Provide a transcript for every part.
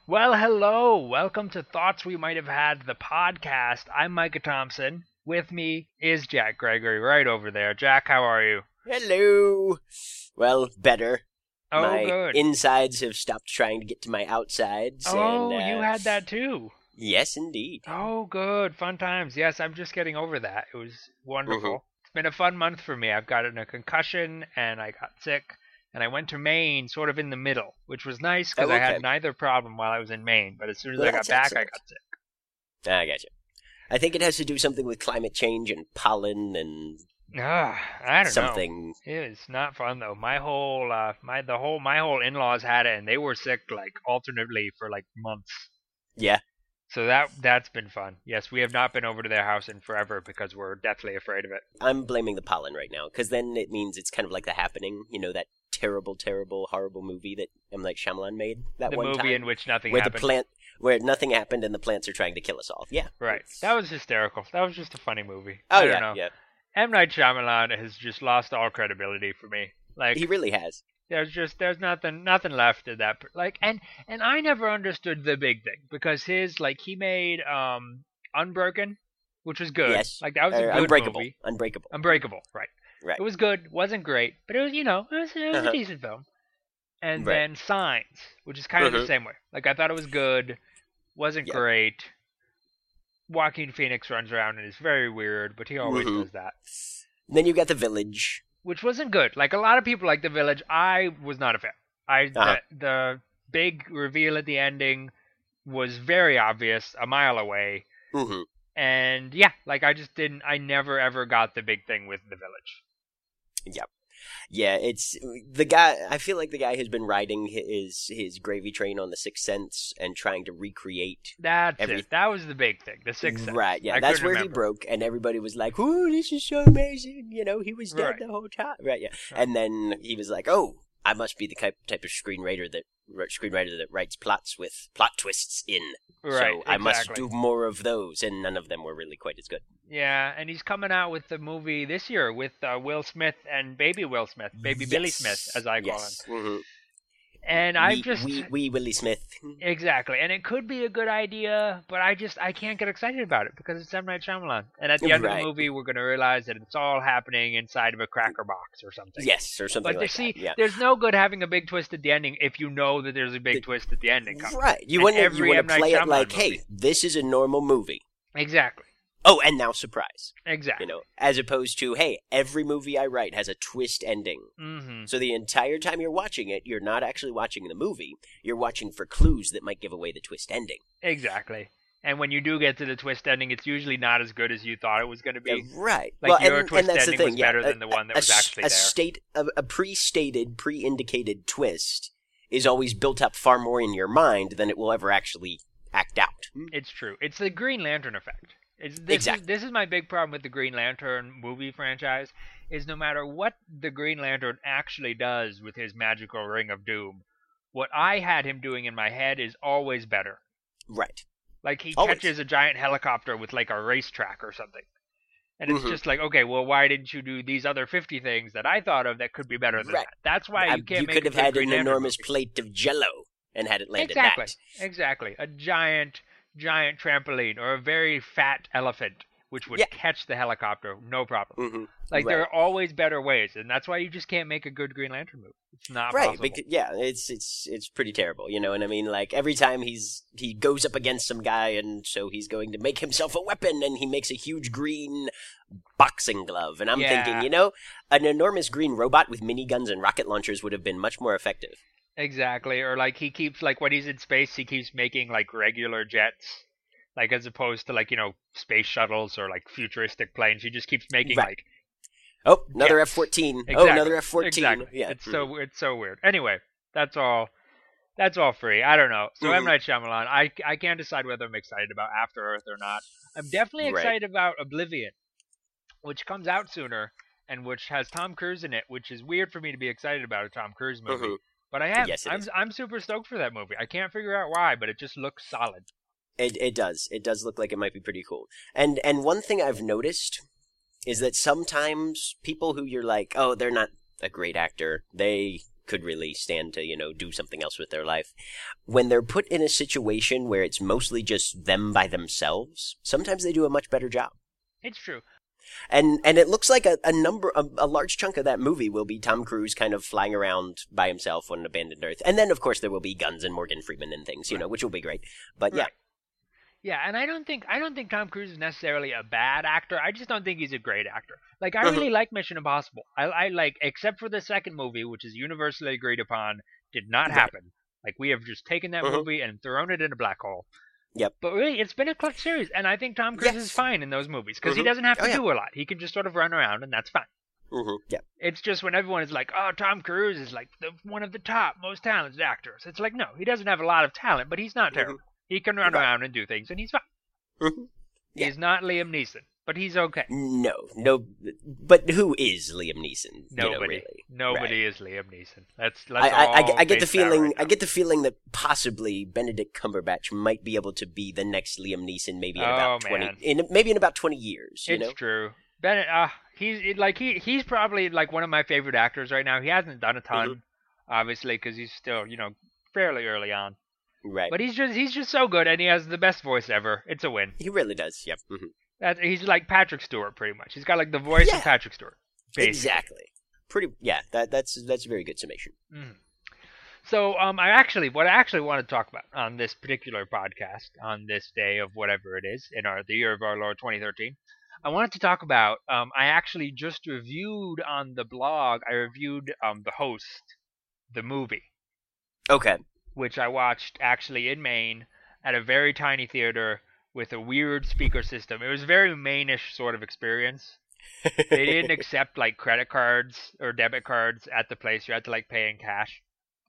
Well, hello. Welcome to Thoughts We Might Have Had, the podcast. I'm Micah Thompson. With me is Jack Gregory right over there. Jack, how are you? Hello. Well, better. Oh, My good. insides have stopped trying to get to my outsides. Oh, and, you had that too. Yes, indeed. Oh, good. Fun times. Yes, I'm just getting over that. It was wonderful. It's been a fun month for me. I've gotten a concussion and I got sick. And I went to Maine sort of in the middle, which was nice because I had neither problem while I was in Maine. But as soon as I got back, I got sick. I gotcha. I think it has to do something with climate change and pollen and I don't something. know. It is not fun though. My whole in-laws had it, and they were sick like alternately for like months. Yeah. So that's been fun. Yes, we have not been over to their house in forever because we're deathly afraid of it. I'm blaming the pollen right now because then it means it's kind of like The Happening. You know that terrible, horrible movie that M. Night Shyamalan made. The movie in which nothing where happened. Where nothing happened and the plants are trying to kill us all. Yeah. Right. That was hysterical. That was just a funny movie. Oh, I don't know. yeah. M. Night Shyamalan has just lost all credibility for me. Like he really has. There's nothing left of that. Like and I never understood The Big Thing because he made Unbroken, which was good. Yes. Like that was a good movie. Unbreakable. Right. Right. It was good. Wasn't great, but it was a decent film. And then Signs, which is kind of the same way. Like I thought it was good, wasn't great. Joaquin Phoenix runs around and is very weird, but he always does that. Then you got The Village, which wasn't good. Like a lot of people like The Village. I was not a fan. The big reveal at the ending was very obvious, a mile away. Mm-hmm. And yeah, like I never ever got the big thing with The Village. Yep. Yeah, it's the guy. I feel like the guy who's been riding his gravy train on The Sixth Sense and trying to recreate. That's it. That was the big thing. The Sixth Sense. Right. Yeah, that's where he broke, and everybody was like, "Ooh, this is so amazing!" You know, he was dead the whole time. Right. Yeah. Right. And then he was like, "Oh, I must be the type of screenwriter that writes plots with plot twists in. Right, so I must do more of those." And none of them were really quite as good. Yeah, and he's coming out with the movie this year with Will Smith and Baby Will Smith, Baby Billy Smith, as I call him. Mm-hmm. And Willie Smith. Exactly, and it could be a good idea, but I can't get excited about it because it's M. Night Shyamalan. And at the end of the movie, we're going to realize that it's all happening inside of a cracker box or something. Yes, or something like that. Yeah. There's no good having a big twist at the ending if you know that there's a big twist at the ending coming. Right. You want to play it like, hey, this is a normal movie. Exactly. Oh, and now surprise. Exactly. You know, as opposed to, hey, every movie I write has a twist ending. Mm-hmm. So the entire time you're watching it, you're not actually watching the movie. You're watching for clues that might give away the twist ending. Exactly. And when you do get to the twist ending, it's usually not as good as you thought it was going to be. Right. Like your twist ending was better than the one that was actually there. A pre-stated, pre-indicated twist is always built up far more in your mind than it will ever actually act out. It's true. It's the Green Lantern effect. This is my big problem with the Green Lantern movie franchise, is no matter what the Green Lantern actually does with his magical ring of doom, what I had him doing in my head is always better. Right. Like he catches a giant helicopter with like a racetrack or something. And it's just like, okay, well, why didn't you do these other 50 things that I thought of that could be better than that? That's why you can't make You could have had an enormous plate of Jell-O and had it land in that. Exactly. A giant trampoline or a very fat elephant which would catch the helicopter, no problem. Mm-hmm. Like there are always better ways, and that's why you just can't make a good Green Lantern movie. It's not possible. Because, it's pretty terrible, you know. And I mean, like every time he goes up against some guy, and so he's going to make himself a weapon, and he makes a huge green boxing glove, and I'm thinking, you know, an enormous green robot with miniguns and rocket launchers would have been much more effective. Exactly, or like he keeps like when he's in space, he keeps making like regular jets. Like, as opposed to, like, you know, space shuttles or, like, futuristic planes. He just keeps making, like... Oh, another F-14. Exactly. Oh, another F-14. Exactly. Yeah. It's so weird. Anyway, that's all free. I don't know. So, M. Night Shyamalan, I can't decide whether I'm excited about After Earth or not. I'm definitely excited about Oblivion, which comes out sooner, and which has Tom Cruise in it, which is weird for me to be excited about a Tom Cruise movie. But I am. Yes, I'm super stoked for that movie. I can't figure out why, but it just looks solid. It does. It does look like it might be pretty cool. And one thing I've noticed is that sometimes people who you're like, oh, they're not a great actor. They could really stand to, do something else with their life. When they're put in a situation where it's mostly just them by themselves, sometimes they do a much better job. It's true. And it looks like a large chunk of that movie will be Tom Cruise kind of flying around by himself on an abandoned Earth. And then, of course, there will be guns and Morgan Freeman and things, which will be great. But yeah. Yeah, and I don't think Tom Cruise is necessarily a bad actor. I just don't think he's a great actor. Like, I really like Mission Impossible. I like, except for the second movie, which is universally agreed upon, did not happen. Like, we have just taken that movie and thrown it in a black hole. Yep. But really, it's been a clutch series, and I think Tom Cruise is fine in those movies, because he doesn't have to do a lot. He can just sort of run around, and that's fine. Yeah. It's just when everyone is like, oh, Tom Cruise is like one of the top, most talented actors. It's like, no, he doesn't have a lot of talent, but he's not terrible. He can run around and do things, and he's fine. Yeah. He's not Liam Neeson, but he's okay. No. But who is Liam Neeson? Nobody. Really? Nobody is Liam Neeson. I get the feeling. I get the feeling that possibly Benedict Cumberbatch might be able to be the next Liam Neeson, maybe in about 20. Maybe in about 20 years. It's true. Bennett, he's probably like one of my favorite actors right now. He hasn't done a ton, obviously, because he's still fairly early on. Right. But he's just so good, and he has the best voice ever. It's a win. He really does. Yep. He's like Patrick Stewart, pretty much. He's got like the voice of Patrick Stewart. Basically. Exactly. That's a very good summation. So, what I actually want to talk about on this particular podcast, on this day of whatever it is, in the year of our Lord 2013, I wanted to talk about. I actually just reviewed on the blog. I reviewed The Host, the movie. Okay. Which I watched actually in Maine at a very tiny theater with a weird speaker system. It was a very Maine-ish sort of experience. They didn't accept like credit cards or debit cards at the place. You had to like pay in cash.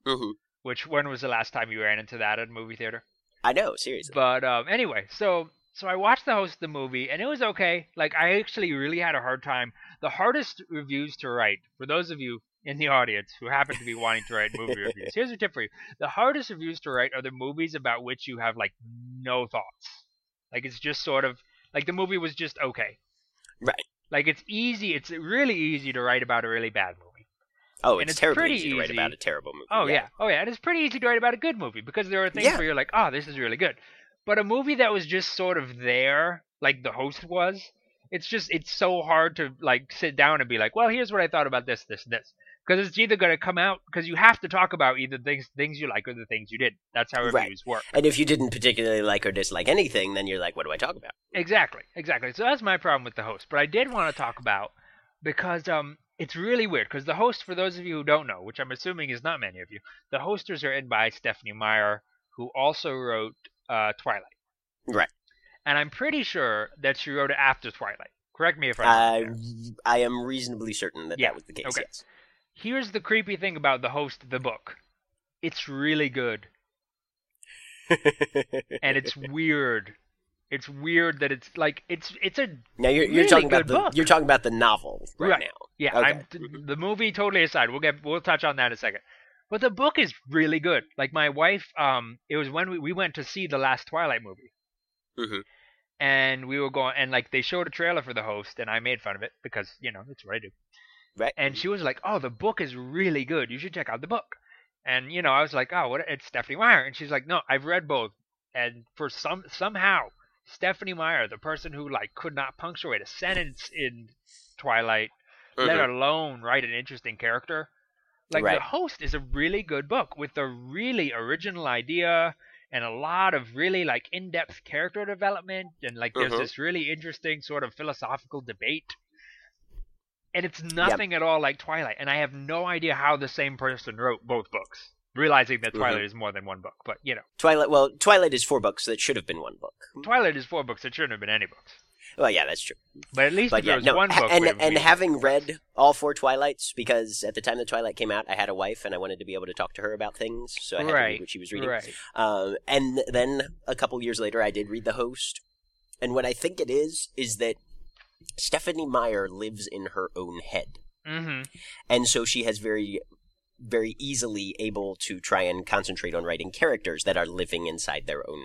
When was the last time you ran into that at a movie theater? I know, seriously. But anyway, so I watched The Host of the movie, and it was okay. Like, I actually really had a hard time. The hardest reviews to write, for those of you in the audience who happen to be wanting to write movie reviews, here's a tip for you. The hardest reviews to write are the movies about which you have, like, no thoughts. Like, it's just sort of, like, the movie was just okay. Right. Like, it's really easy to write about a really bad movie. Oh, it's terribly easy to write about a terrible movie. Oh, yeah. And it's pretty easy to write about a good movie, because there are things where you're like, oh, this is really good. But a movie that was just sort of there, like The Host was, it's so hard to, like, sit down and be like, well, here's what I thought about this, this, and this. Because it's either going to come out, because you have to talk about either things you like or the things you didn't. That's how reviews work. And if you didn't particularly like or dislike anything, then you're like, what do I talk about? Exactly. So that's my problem with The Host. But I did want to talk about, because it's really weird, because The Host, for those of you who don't know, which I'm assuming is not many of you, the hosters are written by Stephenie Meyer, who also wrote Twilight. Right. And I'm pretty sure that she wrote it after Twilight. Correct me if I'm wrong. I am reasonably certain that was the case, yes. Here's the creepy thing about The Host, the book. It's really good. And it's weird. It's weird that it's like it's a now you're really talking about book. You're talking about the novel right now. Yeah, okay. The movie totally aside. We'll touch on that in a second. But the book is really good. Like my wife, it was when we went to see the last Twilight movie. And we were going, and like they showed a trailer for The Host, and I made fun of it because that's what I do. Right. And she was like, "Oh, the book is really good. You should check out the book." And I was like, "Oh, what? It's Stephenie Meyer." And she's like, "No, I've read both." And for somehow, Stephenie Meyer, the person who like could not punctuate a sentence in Twilight, let alone write an interesting character, like The Host is a really good book with a really original idea and a lot of really like in-depth character development, and like there's this really interesting sort of philosophical debate. And it's nothing at all like Twilight. And I have no idea how the same person wrote both books, realizing that Twilight is more than one book. But, Twilight is 4 books that should have been 1 book. Twilight is 4 books that shouldn't have been any books. Well, yeah, that's true. But at least if there was one book. And having read all 4 Twilights, because at the time that Twilight came out, I had a wife and I wanted to be able to talk to her about things. So I had to read what she was reading. Right. And then a couple years later, I did read The Host. And what I think it is that Stephenie Meyer lives in her own head. And so she has very, very easily able to try and concentrate on writing characters that are living inside their own head.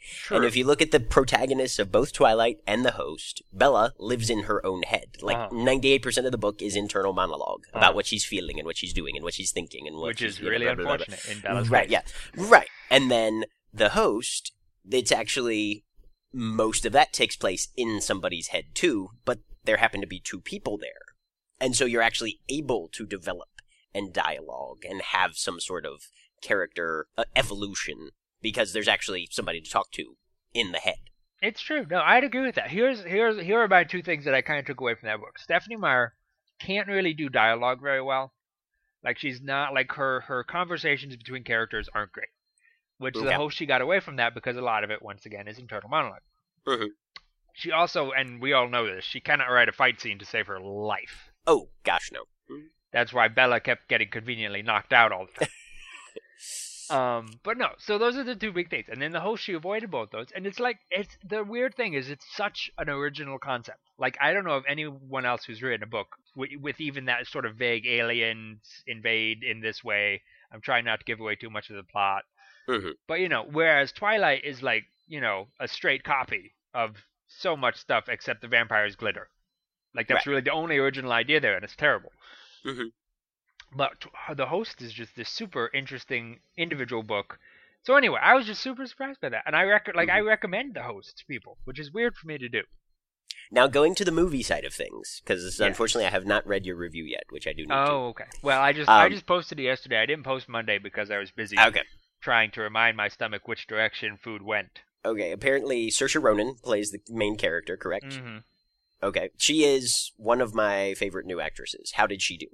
True. And if you look at the protagonists of both Twilight and The Host, Bella lives in her own head. Like 98% of the book is internal monologue about what she's feeling and what she's doing and what she's thinking and what which she's, is really unfortunate in Bella's right, case. yeah, right. And then The Host, it's actually most of that takes place in somebody's head too, but there happen to be two people there, and so you're actually able to develop and dialogue and have some sort of character evolution because there's actually somebody to talk to in the head. It's true. No, I'd agree with that. Here are my two things that I kind of took away from that book. Stephenie Meyer can't really do dialogue very well. Like, she's not, like, her conversations between characters aren't great. Which The Host, she got away from that because a lot of it, once again, is internal monologue. Mm-hmm. She also, and we all know this, she cannot write a fight scene to save her life. Oh, gosh, no. That's why Bella kept getting conveniently knocked out all the time. But no, so those are the two big things. And then The Host, she avoided both those. And it's like, the weird thing is it's such an original concept. Like, I don't know of anyone else who's written a book with even that sort of vague aliens invade in this way. I'm trying not to give away too much of the plot. Mm-hmm. But, whereas Twilight is like, a straight copy of so much stuff except the vampires glitter. Like, that's really the only original idea there, and it's terrible. Mm-hmm. But The Host is just this super interesting individual book. So anyway, I was just super surprised by that, and I recommend The Host to people, which is weird for me to do. Now, going to the movie side of things, because unfortunately I have not read your review yet, which I do need to. Oh, okay. Well, I just posted it yesterday. I didn't post Monday because I was busy trying to remind my stomach which direction food went. Okay, apparently Saoirse Ronan plays the main character, correct? Mm-hmm. Okay, she is one of my favorite new actresses. How did she do?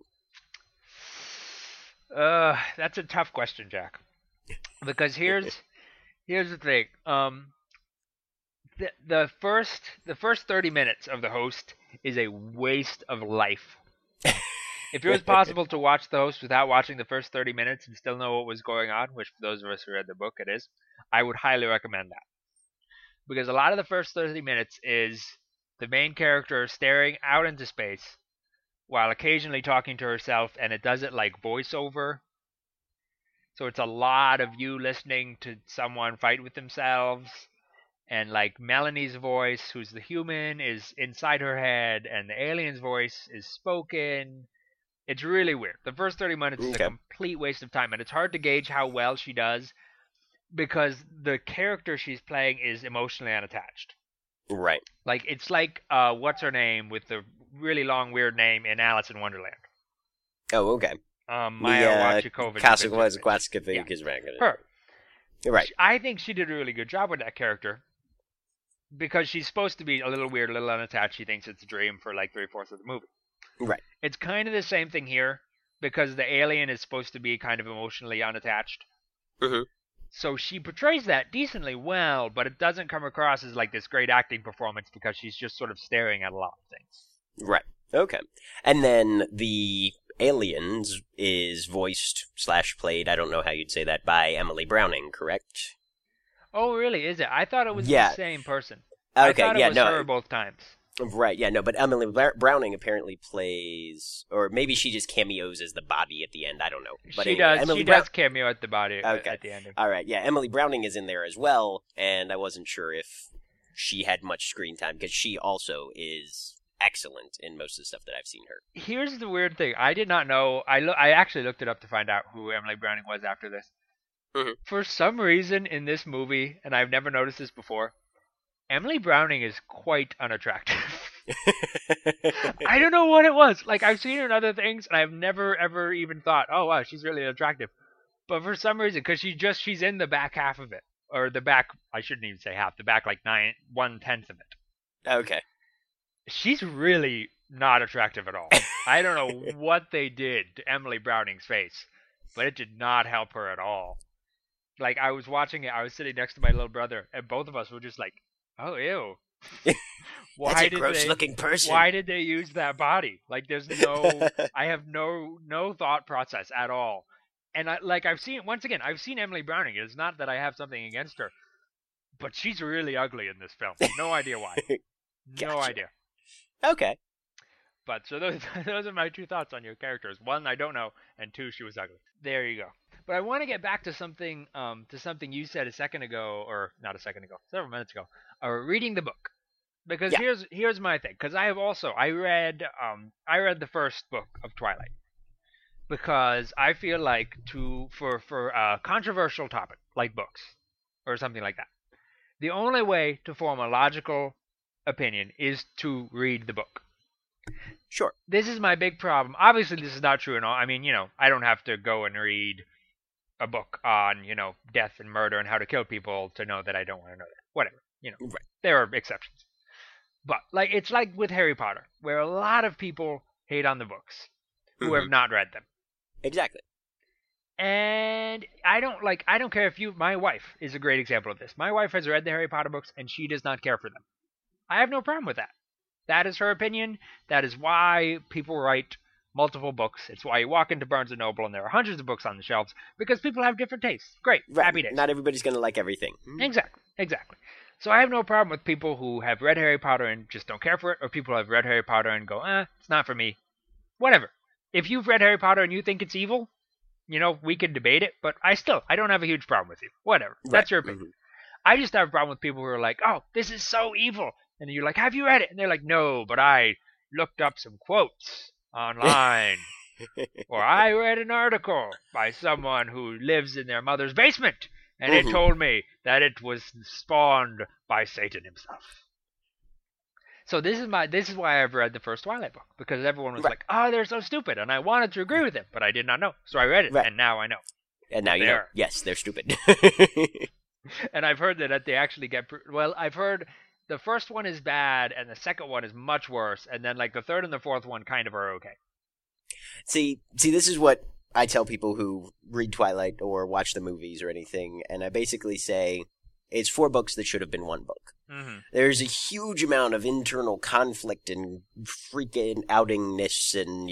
That's a tough question, Jack. Because here's the thing. The first 30 minutes of The Host is a waste of life. If it was possible to watch The Host without watching the first 30 minutes and still know what was going on, which for those of us who read the book it is, I would highly recommend that. Because a lot of the first 30 minutes is the main character staring out into space while occasionally talking to herself, and it does it like voiceover. So it's a lot of you listening to someone fight with themselves, and like Melanie's voice, who's the human, is inside her head, and the alien's voice is spoken. It's really weird. The first 30 minutes is a complete waste of time, and it's hard to gauge how well she does because the character she's playing is emotionally unattached. Right. Like, it's like, what's her name with the really long, weird name in Alice in Wonderland? Oh, okay. Maya Wasikowicz. Her. Right. I think she did a really good job with that character because she's supposed to be a little weird, a little unattached. She thinks it's a dream for like 3/4 of the movie. Right. It's kind of the same thing here because the alien is supposed to be kind of emotionally unattached. Mm-hmm. So she portrays that decently well, but it doesn't come across as like this great acting performance because she's just sort of staring at a lot of things. Right. Okay. And then the aliens is voiced / played, I don't know how you'd say that, by Emily Browning, correct? Oh, really? Is it? I thought it was the same person. Okay, I thought it was her both times. Right, yeah, no, but Emily Browning apparently plays, or maybe she just cameos as the body at the end, I don't know. But she does. She does cameo at the body at the end. All right, yeah, Emily Browning is in there as well, and I wasn't sure if she had much screen time, because she also is excellent in most of the stuff that I've seen her. Here's the weird thing. I did not know. I actually looked it up to find out who Emily Browning was after this. Mm-hmm. For some reason in this movie, and I've never noticed this before, Emily Browning is quite unattractive. I don't know what it was. Like, I've seen her in other things, and I've never, ever even thought, oh, wow, she's really attractive. But for some reason, because she's in the back half of it. Or the back, I shouldn't even say half, the back like 1/10 of it. Okay. She's really not attractive at all. I don't know what they did to Emily Browning's face, but it did not help her at all. Like, I was watching it, I was sitting next to my little brother, and both of us were just like, oh, ew. That's a gross-looking person. Why did they use that body? Like, there's no... I have no thought process at all. And, I've seen Emily Browning. It's not that I have something against her, but she's really ugly in this film. No idea why. No idea. Okay. But, so those are my two thoughts on your characters. One, I don't know, and two, she was ugly. There you go. But I want to get back to something you said a second ago, or not a second ago, several minutes ago, reading the book. Because here's my thing. Because I read the first book of Twilight because I feel like for a controversial topic like books or something like that, the only way to form a logical opinion is to read the book. Sure. This is my big problem. Obviously, this is not true at all. I mean, I don't have to go and read a book on, death and murder and how to kill people to know that I don't want to know that. Whatever. Right. There are exceptions. But it's like with Harry Potter, where a lot of people hate on the books who have not read them. Exactly. And I don't care if my wife is a great example of this. My wife has read the Harry Potter books and she does not care for them. I have no problem with that. That is her opinion. That is why people write multiple books. It's why you walk into Barnes & Noble and there are hundreds of books on the shelves because people have different tastes. Great. Right. Happy days. Not everybody's going to like everything. Exactly. So I have no problem with people who have read Harry Potter and just don't care for it, or people who have read Harry Potter and go, it's not for me. Whatever. If you've read Harry Potter and you think it's evil, we can debate it, but I don't have a huge problem with you. Whatever. Right. That's your opinion. I just have a problem with people who are like, oh, this is so evil. And you're like, have you read it? And they're like, no, but I looked up some quotes online. Or I read an article by someone who lives in their mother's basement. And it told me that it was spawned by Satan himself. So this is why I've read the first Twilight book. Because everyone was like, oh, they're so stupid. And I wanted to agree with them, but I did not know. So I read it, and now I know. And now you know. Yes, they're stupid. And I've heard that they actually get... Well, I've heard the first one is bad, and the second one is much worse. And then the third and the fourth one kind of are okay. See, this is what I tell people who read Twilight or watch the movies or anything, and I basically say it's 4 books that should have been 1 book. Mm-hmm. There's a huge amount of internal conflict and freaking outingness and,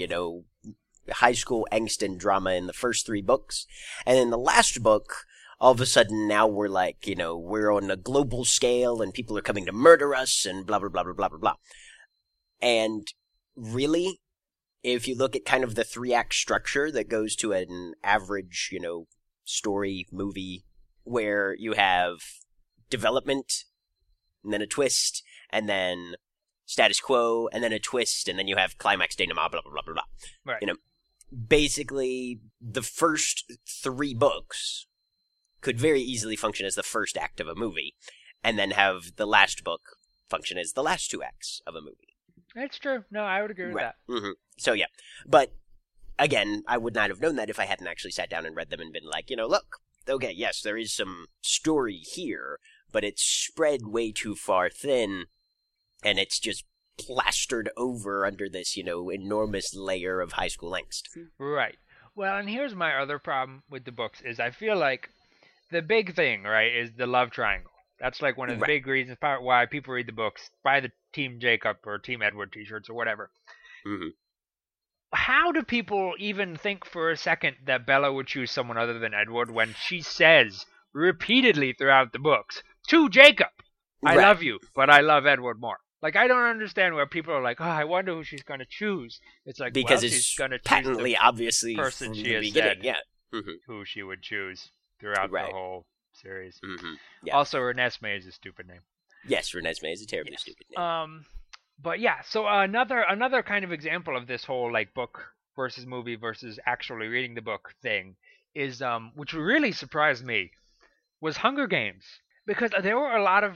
high school angst and drama in the first 3 books. And in the last book, all of a sudden now we're like, we're on a global scale and people are coming to murder us and blah, blah, blah, blah, blah, blah, blah. And really, if you look at kind of the 3-act structure that goes to an average, story movie where you have development and then a twist and then status quo and then a twist and then you have climax denouement, blah, blah, blah, blah, blah. Right. Basically the first 3 books could very easily function as the first act of a movie and then have the last book function as the last 2 acts of a movie. That's true. No, I would agree with that. Mm-hmm. So, yeah. But, again, I would not have known that if I hadn't actually sat down and read them and been like, look, okay, yes, there is some story here, but it's spread way too far thin, and it's just plastered over under this, enormous layer of high school angst. Right. Well, and here's my other problem with the books, is I feel like the big thing, right, is the love triangle. That's one of the big reasons why people read the books, buy the Team Jacob or Team Edward t-shirts or whatever. Mm-hmm. How do people even think for a second that Bella would choose someone other than Edward when she says repeatedly throughout the books to Jacob, I love you, but I love Edward more? I don't understand where people are like, oh, I wonder who she's going to choose. It's like, because she's going to choose patently obviously person she has said who she would choose throughout the whole series. Mm-hmm. Yeah. Also, Renesmee is a stupid name. Yes, Renesmee is a terribly stupid name. But yeah, so another kind of example of this whole book versus movie versus actually reading the book thing is which really surprised me was Hunger Games, because there were a lot of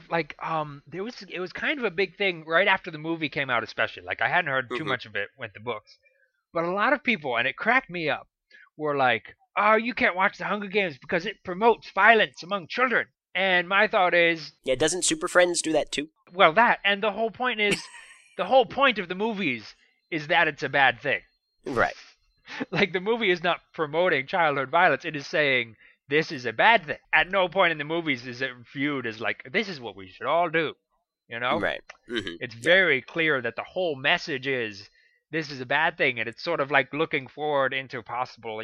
it was kind of a big thing right after the movie came out, especially. I hadn't heard too much of it with the books, but a lot of people, and it cracked me up, were like, oh, you can't watch the Hunger Games because it promotes violence among children. And my thought is... Yeah, doesn't Super Friends do that too? Well, that, and the whole point is... the whole point of the movies is that it's a bad thing. Right. The movie is not promoting childhood violence. It is saying, this is a bad thing. At no point in the movies is it viewed as this is what we should all do. Right. Mm-hmm. It's very clear that the whole message is, this is a bad thing. And it's sort of looking forward into possible,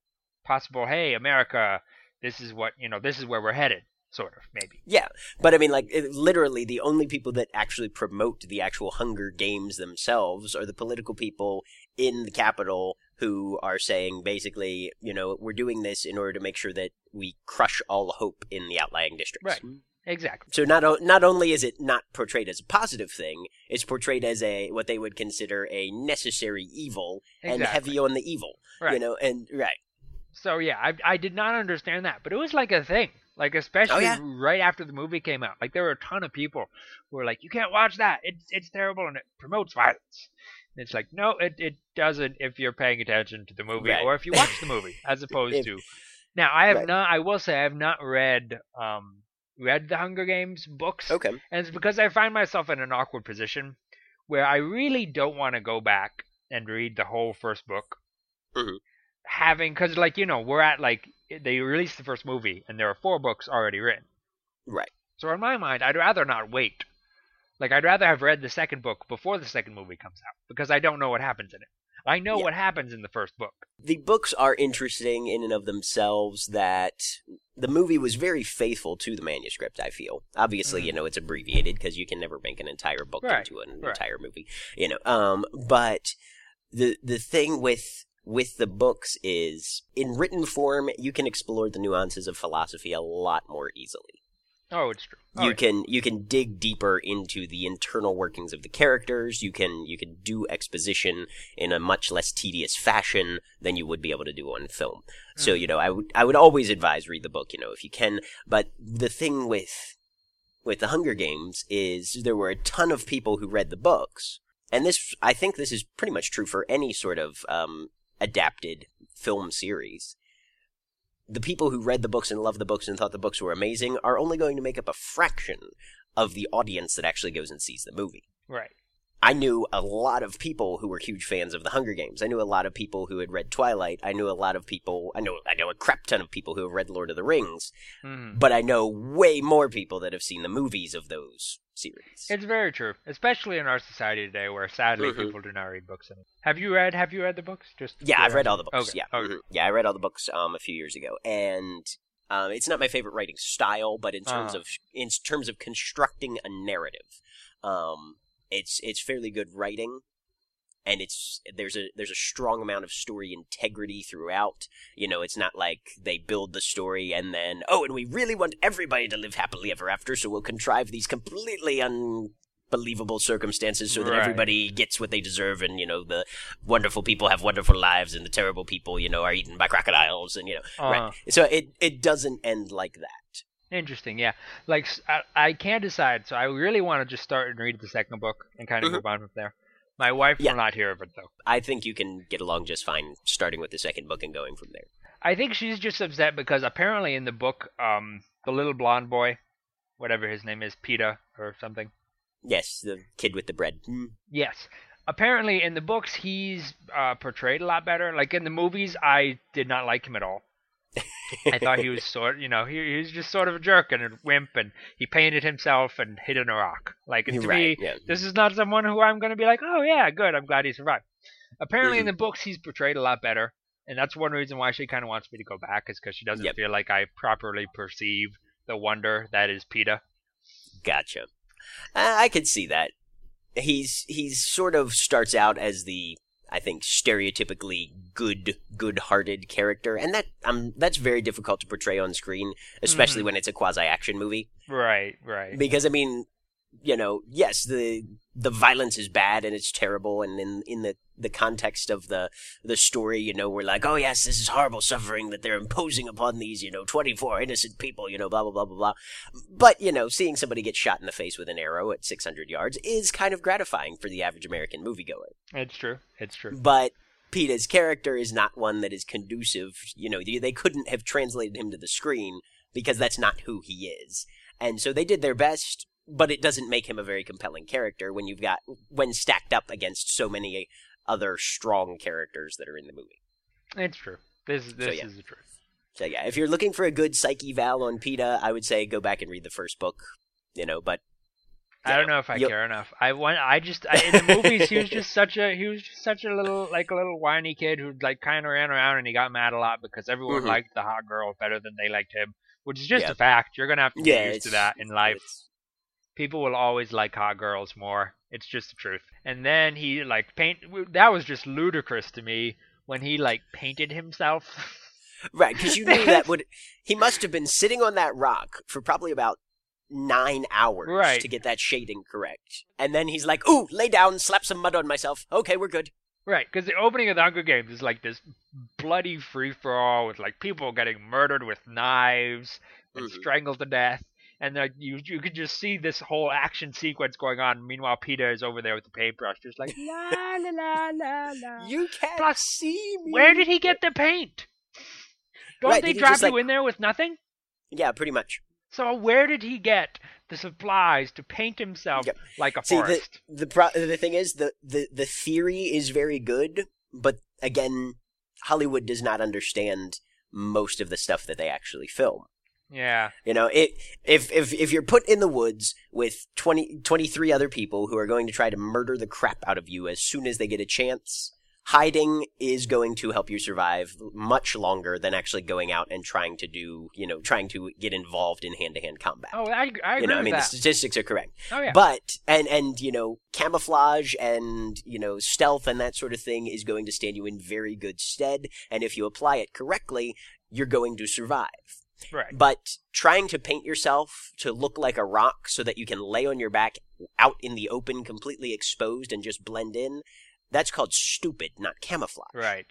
hey, America, this is what, this is where we're headed, sort of, maybe. Yeah, but I mean, literally, the only people that actually promote the actual Hunger Games themselves are the political people in the Capitol who are saying basically, we're doing this in order to make sure that we crush all hope in the outlying districts. Right. Exactly. So not only is it not portrayed as a positive thing, it's portrayed as what they would consider a necessary evil and heavy on the evil. Right. Right. So yeah, I did not understand that, but it was like a thing. Like especially right after the movie came out, like there were a ton of people who were like, "You can't watch that. It's terrible and it promotes violence." And it's like, no, it doesn't if you're paying attention to the movie or if you watch the movie, as opposed to. Now I have not. I will say I have not read the Hunger Games books. Okay. And it's because I find myself in an awkward position where I really don't want to go back and read the whole first book. Mm-hmm. Because we're at they released the first movie and there are 4 books already written. Right. So in my mind, I'd rather not wait. Like I'd rather have read the second book before the second movie comes out because I don't know what happens in it. I know what happens in the first book. The books are interesting in and of themselves. That the movie was very faithful to the manuscript, I feel. Obviously, it's abbreviated because you can never make an entire book into an entire movie. But the thing with the books is, in written form, you can explore the nuances of philosophy a lot more easily. Oh, it's true. You can dig deeper into the internal workings of the characters. You can do exposition in a much less tedious fashion than you would be able to do on film. So I would always advise read the book, if you can. But the thing with the Hunger Games is there were a ton of people who read the books, and I think this is pretty much true for any sort of adapted film series. The people who read the books and loved the books and thought the books were amazing are only going to make up a fraction of the audience that actually goes and sees the movie. Right. I knew a lot of people who were huge fans of the Hunger Games. I knew a lot of people who had read Twilight. I know a crap ton of people who have read Lord of the Rings. Mm-hmm. But I know way more people that have seen the movies of those series. It's very true, especially in our society today, where sadly people do not read books anymore. Have you read the books? I've read all the books. Okay. Yeah, okay. Yeah, I read all the books a few years ago, and it's not my favorite writing style, but in terms of constructing a narrative, it's fairly good writing. And there's a strong amount of story integrity throughout. It's not like they build the story and then, and we really want everybody to live happily ever after, so we'll contrive these completely unbelievable circumstances so that everybody gets what they deserve, and the wonderful people have wonderful lives and the terrible people are eaten by crocodiles, and right. So it doesn't end like that. Interesting, yeah. Like I can't decide, so I really want to just start and read the second book and kind of move on from there. My wife will not hear of it, though. I think you can get along just fine starting with the second book and going from there. I think she's just upset because apparently in the book, the little blonde boy, whatever his name is, Peeta or something. Yes, the kid with the bread. Yes. Apparently in the books, he's portrayed a lot better. Like in the movies, I did not like him at all. I thought he was he was just sort of a jerk and a wimp, and he painted himself and hid in a rock. Like, to me, this is not someone who I'm going to be like, oh yeah, good, I'm glad he survived. Apparently in the books, he's portrayed a lot better, and that's one reason why she kind of wants me to go back, is because she doesn't feel like I properly perceive the wonder that is Peeta. Gotcha. I could see that. He's sort of starts out as the, I think, stereotypically good-hearted character, and that's very difficult to portray on screen, especially when it's a quasi-action movie. Right. Because yes, the violence is bad and it's terrible, and in the context of the story, we're like, oh yes, this is horrible suffering that they're imposing upon these 24 innocent people, blah blah blah blah blah. But seeing somebody get shot in the face with an arrow at 600 yards is kind of gratifying for the average American moviegoer. It's true. But Peeta's character is not one that is conducive. They couldn't have translated him to the screen because that's not who he is. And so they did their best, but it doesn't make him a very compelling character when stacked up against so many other strong characters that are in the movie. It's true. This is the truth. So yeah, if you're looking for a good psych eval on Peeta, I would say go back and read the first book. But I don't know if I care enough. In the movies he was just such a little whiny kid who kind of ran around, and he got mad a lot because everyone liked the hot girl better than they liked him, which is just a fact. You're gonna have to get used to that in life. People will always like hot girls more. It's just the truth. And then he that was just ludicrous to me when he like painted himself. Right, because you knew that he must have been sitting on that rock for probably about 9 hours to get that shading correct. And then he's like, ooh, lay down, slap some mud on myself. Okay, we're good. Right, because the opening of the Hunger Games is like this bloody free-for-all with like people getting murdered with knives and strangled to death. And like you could just see this whole action sequence going on. Meanwhile, Peter is over there with the paintbrush, just like la la la la la. You can't see me. Where did he get the paint? Don't they drop you in there with nothing? Yeah, pretty much. So where did he get the supplies to paint himself like a forest? The thing is, the theory is very good, but again, Hollywood does not understand most of the stuff that they actually film. Yeah. You know, if you're put in the woods with 23 other people who are going to try to murder the crap out of you as soon as they get a chance, hiding is going to help you survive much longer than actually going out and trying to get involved in hand-to-hand combat. Oh, I agree with the statistics are correct. Oh, yeah. But, and camouflage and, stealth and that sort of thing is going to stand you in very good stead. And if you apply it correctly, you're going to survive. Right. But trying to paint yourself to look like a rock so that you can lay on your back out in the open, completely exposed and just blend in, that's called stupid, not camouflage. Right.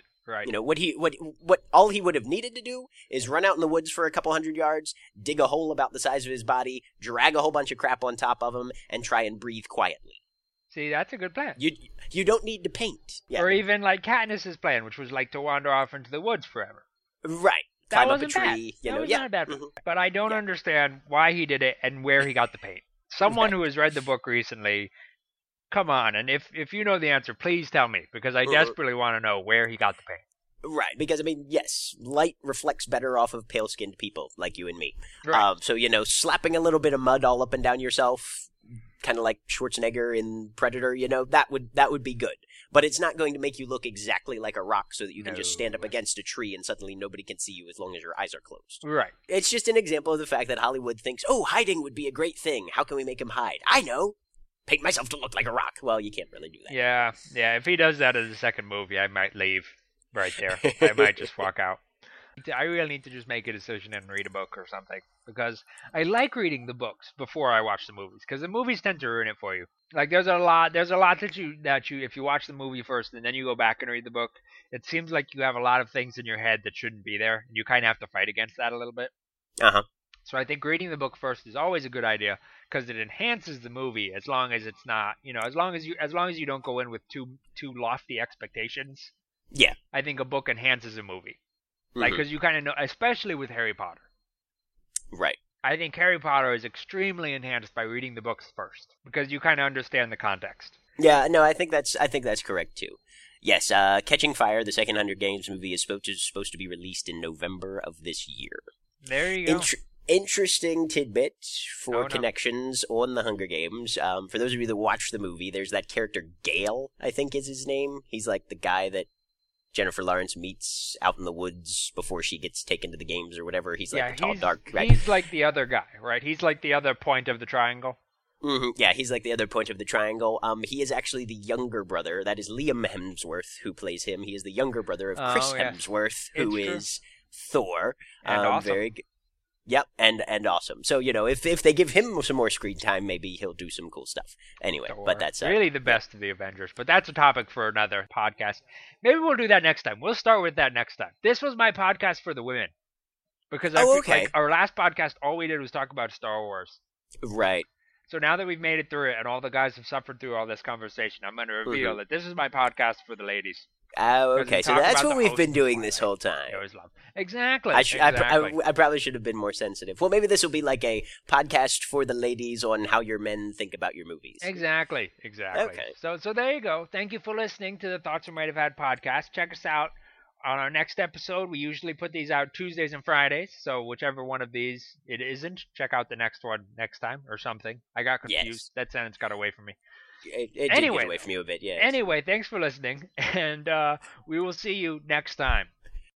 What all he would have needed to do is run out in the woods for a couple 100 yards, dig a hole about the size of his body, drag a whole bunch of crap on top of him, and try and breathe quietly. See, that's a good plan. You don't need to paint. Yeah. Or even like Katniss's plan, which was like to wander off into the woods forever. Right. That Climb wasn't up a tree. bad. That was not a bad plan. But I don't understand why he did it and where he got the paint. Someone who has read the book recently, come on, and if you know the answer, please tell me, because I desperately want to know where he got the paint. Right, because, yes, light reflects better off of pale-skinned people like you and me. Right. So, slapping a little bit of mud all up and down yourself, kind of like Schwarzenegger in Predator, that would be good. But it's not going to make you look exactly like a rock so that you can just stand up against a tree and suddenly nobody can see you as long as your eyes are closed. Right. It's just an example of the fact that Hollywood thinks, oh, hiding would be a great thing. How can we make him hide? I know. Paint myself to look like a rock. Well, you can't really do that. Yeah. If he does that in the second movie, I might leave right there. I might just walk out. I really need to just make a decision and read a book or something, because I like reading the books before I watch the movies, because the movies tend to ruin it for you. Like there's a lot that you if you watch the movie first and then you go back and read the book, it seems like you have a lot of things in your head that shouldn't be there, and you kind of have to fight against that a little bit. So I think reading the book first is always a good idea, because it enhances the movie as long as it's not, as long as you don't go in with too lofty expectations. Yeah. I think a book enhances a movie. Like, because you kind of know, especially with Harry Potter. Right. I think Harry Potter is extremely enhanced by reading the books first, because you kind of understand the context. Yeah, no, I think that's correct too. Yes, Catching Fire, the second Hunger Games movie, is supposed to be released in November of this year. There you go. Interesting tidbit for connections on the Hunger Games. For those of you that watched the movie, there's that character Gale, I think is his name. He's like the guy that Jennifer Lawrence meets out in the woods before she gets taken to the games or whatever. He's like the tall, dark guy. He's like the other guy, right? He's like the other point of the triangle. Yeah, he's like the other point of the triangle. He is actually the younger brother. That is Liam Hemsworth who plays him. He is the younger brother of Chris Hemsworth, who is Thor. And awesome. Very good. Yep, and awesome. So, if they give him some more screen time, maybe he'll do some cool stuff. Anyway, but that's really the best of the Avengers. But that's a topic for another podcast. Maybe we'll do that next time. We'll start with that next time. This was my podcast for the women. Because I think like our last podcast, all we did was talk about Star Wars. Right. So now that we've made it through it and all the guys have suffered through all this conversation, I'm going to reveal that this is my podcast for the ladies. Oh, okay. So that's what we've been doing this whole time. Exactly. I probably should have been more sensitive. Well, maybe this will be like a podcast for the ladies on how your men think about your movies. Exactly. Okay. So there you go. Thank you for listening to the Thoughts We Might Have Had podcast. Check us out on our next episode. We usually put these out Tuesdays and Fridays. So whichever one of these it isn't, check out the next one next time or something. I got confused. Yes. That sentence got away from me. It did get away from you a bit, yeah. Anyway, thanks for listening, and we will see you next time.